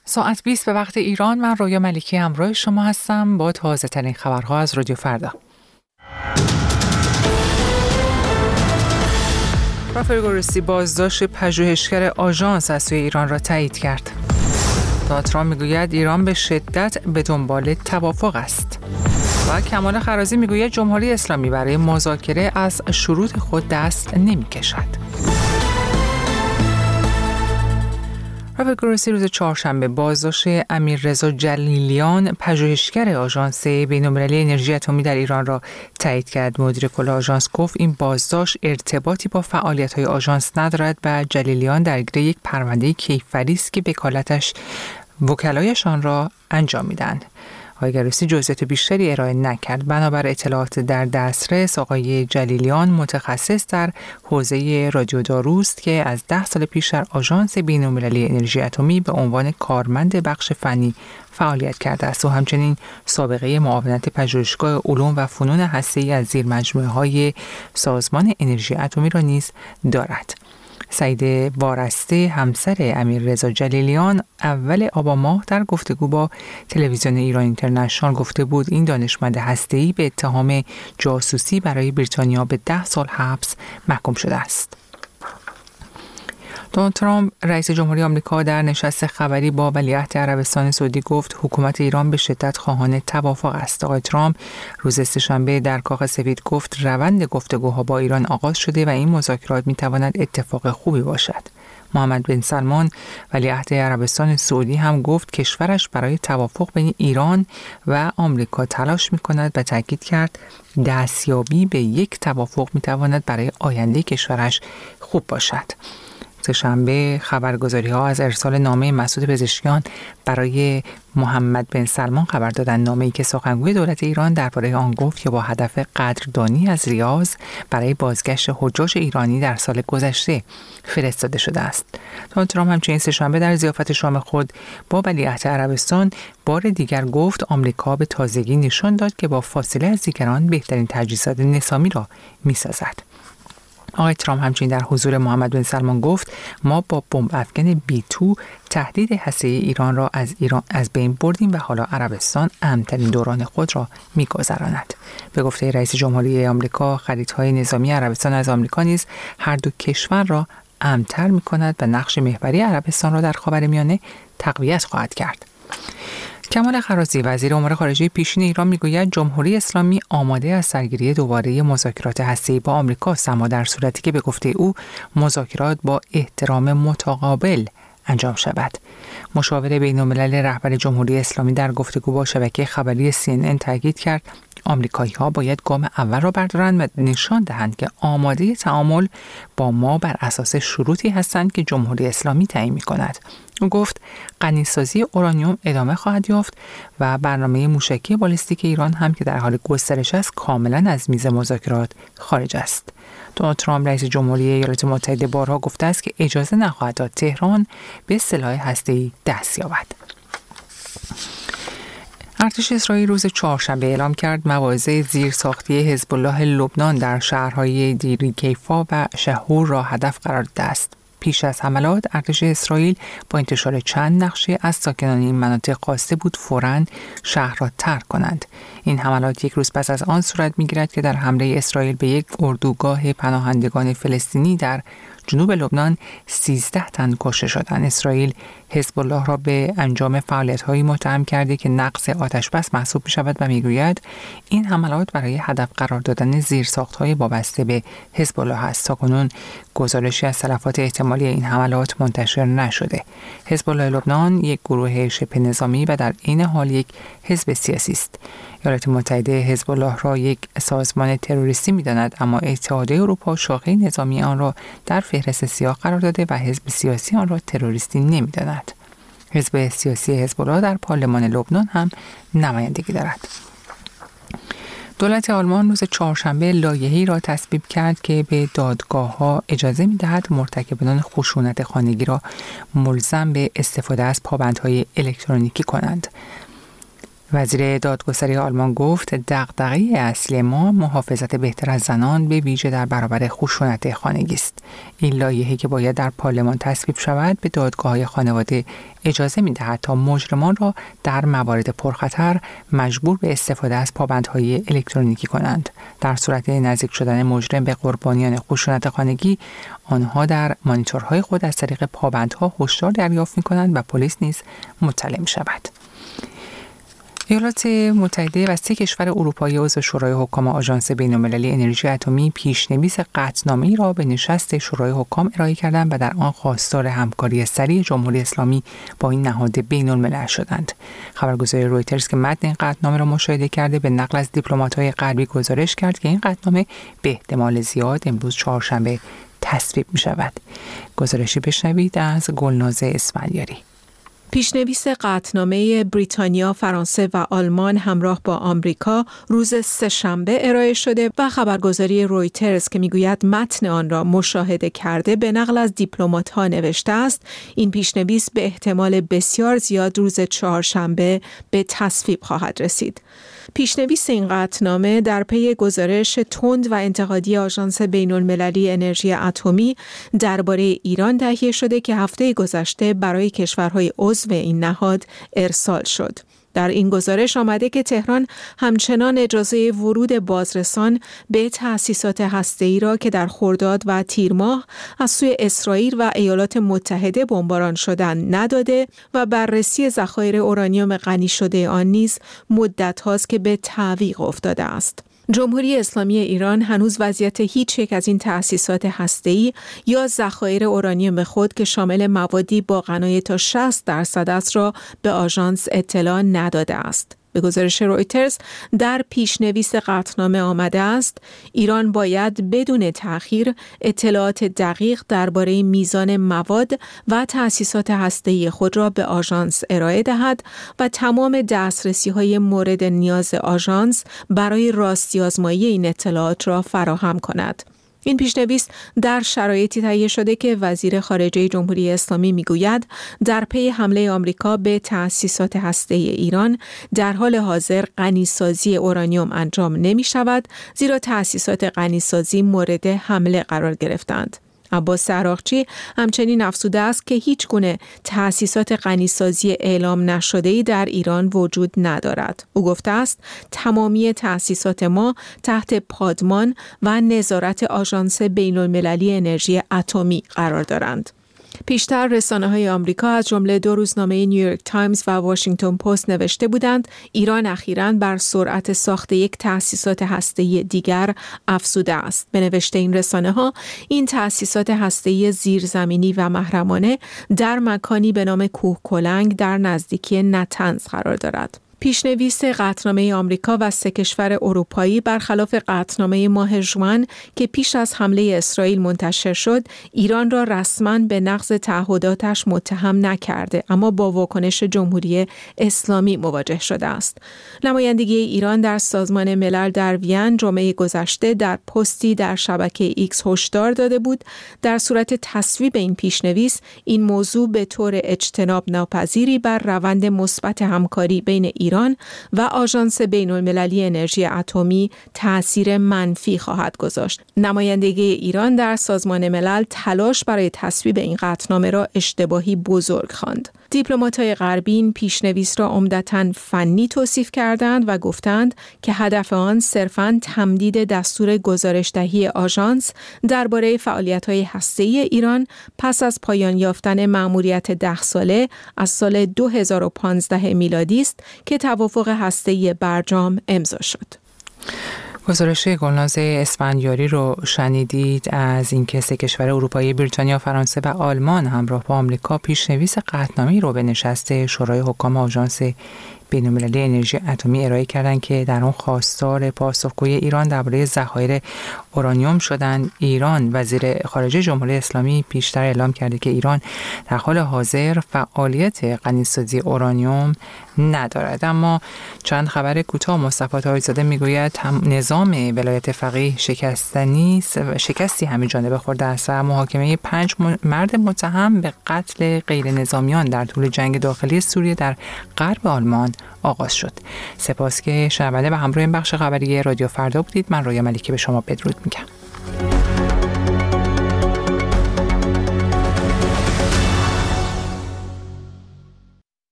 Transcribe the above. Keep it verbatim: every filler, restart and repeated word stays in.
ساعت بیست به وقت ایران. من رویا ملیکی همراه شما هستم با تازه ترین خبرها از رادیو فردا. رافائل گروسی بازداشت پژوهشگر آژانس از سوی ایران را تایید کرد. دونالد ترامپ میگوید ایران به شدت به دنبال توافق است. و کمال خرازی میگوید جمهوری اسلامی برای مذاکره از شروط خود دست نمی‌کشد. رافائل گروسی روز چهارشنبه بازداشت امیررضا جلیلیان پژوهشگر آژانس بین‌المللی انرژی اتمی در ایران را تایید کرد. مدیر کل آژانس گفت این بازداشت ارتباطی با فعالیت‌های آژانس ندارد و جلیلیان درگیر یک پرونده کیفری است که وکالتش وکلایشان را انجام میدهند. آقای گروسی جزئیات بیشتری ارائه نکرد. بنابر اطلاعات در دسترس، آقای جلیلیان متخصص در حوزه رادیوداروست که از ده سال پیش در آژانس بین‌المللی انرژی اتمی به عنوان کارمند بخش فنی فعالیت کرده است و همچنین سابقه معاونت پژوهشگاه علوم و فنون هسته‌ای از زیرمجموعه‌های سازمان انرژی اتمی را نیز دارد. سعیده وارسته همسر امیررضا جلیلیان اول آبان ماه در گفتگو با تلویزیون ایران اینترنشنال گفته بود این دانشمند هسته‌ای به اتهام جاسوسی برای بریتانیا به ده سال حبس محکوم شده است. دونالد ترامپ رئیس جمهوری آمریکا در نشست خبری با ولیعهد عربستان سعودی گفت حکومت ایران به شدت خواهان توافق است. آقای ترامپ روز سه‌شنبه در کاخ سفید گفت روند گفتگوها با ایران آغاز شده و این مذاکرات می‌تواند اتفاق خوبی باشد. محمد بن سلمان ولیعهد عربستان سعودی هم گفت کشورش برای توافق بین ایران و آمریکا تلاش می‌کند و تاکید کرد دستیابی به یک توافق می‌تواند برای آینده کشورش خوب باشد. سه‌شنبه خبرگزاری‌ها از ارسال نامه مسعود پزشکیان برای محمد بن سلمان خبر دادند. نامه‌ای که سخنگوی دولت ایران درباره آن گفت که با هدف قدردانی از ریاض برای بازگشت حجاج ایرانی در سال گذشته فرستاده شده است. دونالد ترامپ همچنین سه‌شنبه در ضیافت شام خود با ولیعهد عربستان بار دیگر گفت آمریکا به تازگی نشان داد که با فاصله از دیگران بهترین تجهیزات نظامی را می‌سازد. آقای ترامپ همچنین در حضور محمد بن سلمان گفت ما با بمب افکن بی دو تهدید هسته‌ای ایران را از ایران از بین بردیم و حالا عربستان امن‌ترین دوران خود را می‌گذراند. به گفته رئیس جمهوری آمریکا خریدهای نظامی عربستان از آمریکا نیز هر دو کشور را امن‌تر می‌کند و نقش محوری عربستان را در خاورمیانه تقویت خواهد کرد. کمال خرازی وزیر امور خارجه پیشین ایران میگوید جمهوری اسلامی آماده از سرگیری دوباره مذاکرات هسته‌ای با آمریکا است، اما در صورتی که به گفته او مذاکرات با احترام متقابل انجام شود. مشاور بین‌الملل رهبر جمهوری اسلامی در گفتگو با شبکه خبری سی ان ان تاکید کرد آمریکایی‌ها باید گام اول را بردارند و نشان دهند که آماده تعامل با ما بر اساس شروطی هستند که جمهوری اسلامی تعیین می‌کند. او گفت غنی‌سازی اورانیوم ادامه خواهد یافت و برنامه موشکی بالستیک ایران هم که در حال گسترش است کاملا از میز مذاکرات خارج است. دونالد ترامپ رئیس جمهوری ایالات متحده بارها گفته است که اجازه نخواهد داد تهران به سلاح هسته‌ای دست یابد. ارتش اسرائیل روز چهارشنبه اعلام کرد مواضع زیرساختی حزب الله لبنان در شهرهای دیری کیفا و شهور را هدف قرار داده است. پیش از حملات ارتش اسرائیل با انتشار چند نقشه از ساکنان این مناطق خواسته بود فوراً شهر را ترک کنند. این حملات یک روز پس از آن صورت می‌گیرد که در حمله اسرائیل به یک اردوگاه پناهندگان فلسطینی در جنوب لبنان سیزده تن کشته شدند. اسرائیل حزب الله را به انجام فعالیت‌هایی متهم کرده که نقض آتش‌بس محسوب می‌شود و می‌گوید این حملات برای هدف قرار دادن زیرساخت‌های وابسته به حزب الله است. تاکنون گزارشی از تلفات احتمالی این حملات منتشر نشده. حزب الله لبنان یک گروه شبه نظامی و در این حال یک حزب سیاسی است. ایالات متحده حزب الله را یک سازمان تروریستی می‌داند، اما اتحادیه اروپا شاخه نظامی آن را در فهرست سیاه قرار داده و حزب سیاسی آن را تروریستی نمی‌داند. حزب سیاسی حزب الله در پارلمان لبنان هم نمایندگی دارد. دولت آلمان روز چهارشنبه لایحه‌ای را تصویب کرد که به دادگاه‌ها اجازه می‌دهد مرتکبان خشونت خانگی را ملزم به استفاده از پابندهای الکترونیکی کنند. وزیر دادگستری آلمان گفت دغدغه اصلی ما محافظت بهتر از زنان به ویژه در برابر خشونت خانگی است. این لایحه‌ای که باید در پارلمان تصویب شود به دادگاه‌های خانواده اجازه می‌دهد تا مجرمان را در موارد پرخطر مجبور به استفاده از پابندهای الکترونیکی کنند. در صورت نزدیک شدن مجرم به قربانیان خشونت خانگی، آنها در مانیتورهای خود از طریق پابندها هشدار دریافت می‌کنند و پلیس نیز مطلع می‌شود. ایالات متحده و سه کشور اروپایی عضو شورای حکام آژانس بین‌المللی انرژی اتمی پیش‌نویس قطعنامه‌ای را به نشست شورای حکام ارائه کردند و در آن خواستار همکاری سریع جمهوری اسلامی با این نهاد بین‌الملل شدند. خبرگزاری رویترز که متن این قطعنامه را مشاهده کرده به نقل از دیپلمات‌های غربی گزارش کرد که این قطعنامه به احتمال زیاد امروز چهارشنبه تصویب می‌شود. گزارشی بشنوید از گلنازه اسفندیاری. پیشنویس قطعنامه بریتانیا، فرانسه و آلمان همراه با آمریکا روز سه‌شنبه ارائه شده و خبرگزاری رویترز که میگوید متن آن را مشاهده کرده به نقل از دیپلمات‌ها نوشته است این پیشنویس به احتمال بسیار زیاد روز چهارشنبه به تصویب خواهد رسید. پیشنویس این قطعنامه در پی گزارش تند و انتقادی آژانس بین‌المللی انرژی اتمی درباره ایران تهیه شده که هفته گذشته برای کشورهای عضو این نهاد ارسال شد. در این گزارش آمده که تهران همچنان اجازه ورود بازرسان به تأسیسات هسته‌ای را که در خرداد و تیر ماه از سوی اسرائیل و ایالات متحده بمباران شدند نداده و بررسی ذخایر اورانیوم غنی شده آن نیز مدت هاست که به تعویق افتاده است. جمهوری اسلامی ایران هنوز وضعیت هیچ یک از این تأسیسات هسته‌ای یا ذخایر اورانیوم خود که شامل موادی با غنای تا شصت درصد است را به آژانس اطلاع نداده است. به گزارش رویترز در پیشنویس قطعنامه آمده است ایران باید بدون تأخیر اطلاعات دقیق درباره میزان مواد و تأسیسات هسته‌ای خود را به آژانس ارائه دهد و تمام دسترسی‌های مورد نیاز آژانس برای راستی‌آزمایی این اطلاعات را فراهم کند. این پیشنویس در شرایطی تهیه شده که وزیر خارجه جمهوری اسلامی میگوید در پی حمله آمریکا به تأسیسات هسته‌ای ایران در حال حاضر غنیسازی اورانیوم انجام نمی شود زیرا تأسیسات غنیسازی مورد حمله قرار گرفتند. عباس عراقچی همچنین افزوده است که هیچ گونه تأسیسات غنیسازی اعلام نشده‌ای در ایران وجود ندارد. او گفته است تمامی تأسیسات ما تحت پادمان و نظارت آژانس بین‌المللی انرژی اتمی قرار دارند. پیشتر رسانه‌های آمریکا از جمله دو روزنامه نیویورک تایمز و واشنگتن پست نوشته بودند ایران اخیراً بر سرعت ساخت یک تأسیسات هسته‌ای دیگر افزوده است. به نوشته این رسانه‌ها این تأسیسات هسته‌ای زیرزمینی و محرمانه در مکانی به نام کوه کلنگ در نزدیکی نتنز قرار دارد. پیشنویس قطعنامه آمریکا و سه کشور اروپایی برخلاف قطعنامه ماه ژوئن که پیش از حمله اسرائیل منتشر شد، ایران را رسما به نقض تعهداتش متهم نکرده، اما با واکنش جمهوری اسلامی مواجه شده است. نمایندگی ایران در سازمان ملل در وین جمعه گذشته در پستی در شبکه ایکس هشدار داده بود در صورت تصویب این پیشنویس این موضوع به طور اجتناب ناپذیری بر روند مثبت همکاری بین ایران و آژانس بین‌المللی انرژی اتمی تأثیر منفی خواهد گذاشت. نمایندگی ایران در سازمان ملل تلاش برای تصویب این قطعنامه را اشتباهی بزرگ خواند. دیپلمات‌های غربی این پیشنویس را عمدتاً فنی توصیف کردند و گفتند که هدف آن صرفاً تمدید دستور گزارش‌دهی آژانس درباره فعالیت‌های هسته‌ای ایران پس از پایان یافتن مأموریت ده ساله از سال دو هزار و پانزده میلادی است که توافق هسته‌ای برجام امضا شد. گزارش گلناز اسفندیاری رو شنیدید از اینکه سه کشور اروپایی بریتانیا، فرانسه و آلمان همراه با آمریکا پیشنویس قطعنامه‌ای رو به نشست شورای حکام آژانس بین‌المللی انرژی اتمی ارائه کردند که در آن خواستار پاسخگویی ایران درباره ذخایر اورانیوم شدند. ایران وزیر خارجه جمهوری اسلامی پیشتر اعلام کرده که ایران در حال حاضر فعالیت غنیسازی اورانیوم ندارد. اما چند خبر کوتاه مصطفی طاهری‌زاده میگوید نظام ولایت فقیه شکستنی شکستی همه جانبه خورده است و محاکمه پنج مرد متهم به قتل غیر نظامیان در طول جنگ داخلی سوریه در غرب آلمان آغاز شد. سپاس که شنونده و همراه این بخش خبری رادیو فردا بودید. من رویا ملیکی به شما بدرود میگم.